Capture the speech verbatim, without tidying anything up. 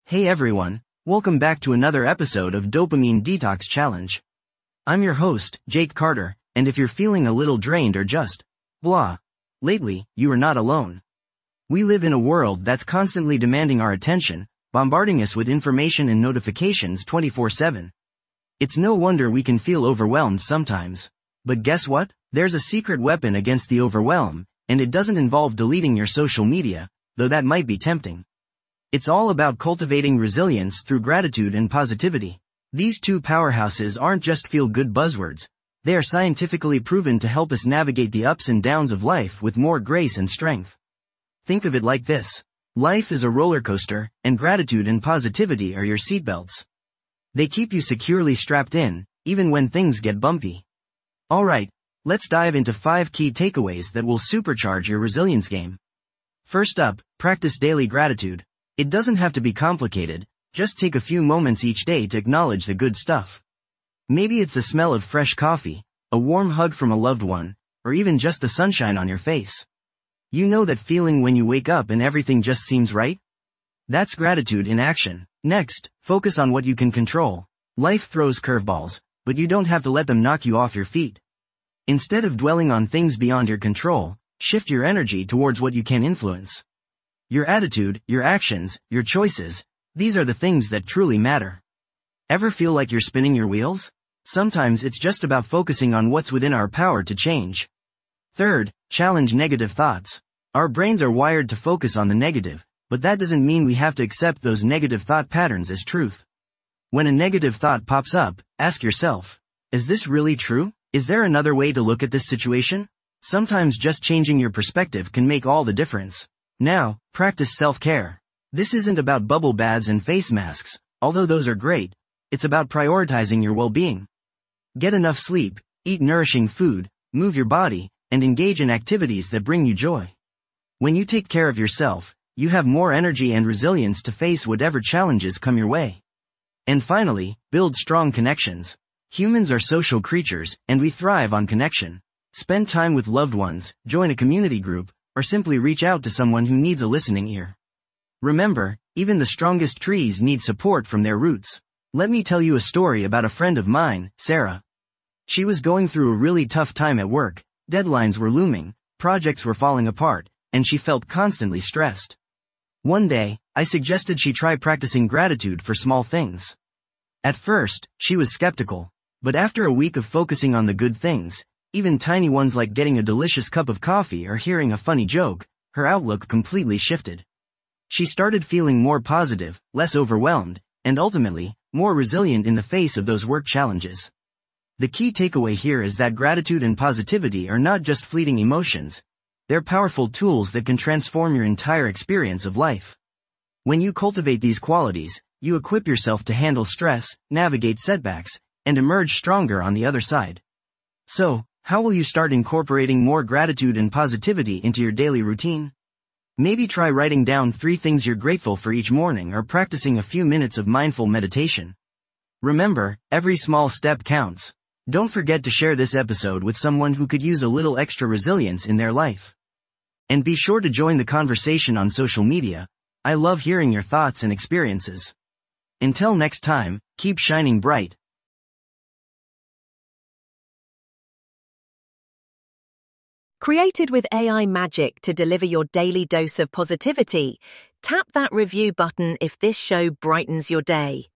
Hey everyone, welcome back to another episode of Dopamine Detox Challenge. I'm your host, Jake Carter, and if you're feeling a little drained or just blah lately, you are not alone. We live in a world that's constantly demanding our attention, bombarding us with information and notifications twenty-four seven. It's no wonder we can feel overwhelmed sometimes. But guess what? There's a secret weapon against the overwhelm, and it doesn't involve deleting your social media, though that might be tempting. It's all about cultivating resilience through gratitude and positivity. These two powerhouses aren't just feel-good buzzwords. They are scientifically proven to help us navigate the ups and downs of life with more grace and strength. Think of it like this. Life is a roller coaster, and gratitude and positivity are your seatbelts. They keep you securely strapped in, even when things get bumpy. Alright, let's dive into five key takeaways that will supercharge your resilience game. First up, practice daily gratitude. It doesn't have to be complicated, just take a few moments each day to acknowledge the good stuff. Maybe it's the smell of fresh coffee, a warm hug from a loved one, or even just the sunshine on your face. You know that feeling when you wake up and everything just seems right? That's gratitude in action. Next, focus on what you can control. Life throws curveballs, but you don't have to let them knock you off your feet. Instead of dwelling on things beyond your control, shift your energy towards what you can influence. Your attitude, your actions, your choices, these are the things that truly matter. Ever feel like you're spinning your wheels? Sometimes it's just about focusing on what's within our power to change. Third, challenge negative thoughts. Our brains are wired to focus on the negative, but that doesn't mean we have to accept those negative thought patterns as truth. When a negative thought pops up, ask yourself, is this really true? Is there another way to look at this situation? Sometimes just changing your perspective can make all the difference. Now, practice self-care. This isn't about bubble baths and face masks, although those are great. It's about prioritizing your well-being. Get enough sleep, eat nourishing food, move your body, and engage in activities that bring you joy. When you take care of yourself, you have more energy and resilience to face whatever challenges come your way. And finally, build strong connections. Humans are social creatures, and we thrive on connection. Spend time with loved ones, join a community group, or simply reach out to someone who needs a listening ear. Remember, even the strongest trees need support from their roots. Let me tell you a story about a friend of mine, Sarah. She was going through a really tough time at work, deadlines were looming, projects were falling apart, and she felt constantly stressed. One day, I suggested she try practicing gratitude for small things. At first, she was skeptical, but after a week of focusing on the good things, even tiny ones like getting a delicious cup of coffee or hearing a funny joke, her outlook completely shifted. She started feeling more positive, less overwhelmed, and ultimately, more resilient in the face of those work challenges. The key takeaway here is that gratitude and positivity are not just fleeting emotions. They're powerful tools that can transform your entire experience of life. When you cultivate these qualities, you equip yourself to handle stress, navigate setbacks, and emerge stronger on the other side. So, how will you start incorporating more gratitude and positivity into your daily routine? Maybe try writing down three things you're grateful for each morning or practicing a few minutes of mindful meditation. Remember, every small step counts. Don't forget to share this episode with someone who could use a little extra resilience in their life. And be sure to join the conversation on social media. I love hearing your thoughts and experiences. Until next time, keep shining bright. Created with A I magic to deliver your daily dose of positivity, tap that review button if this show brightens your day.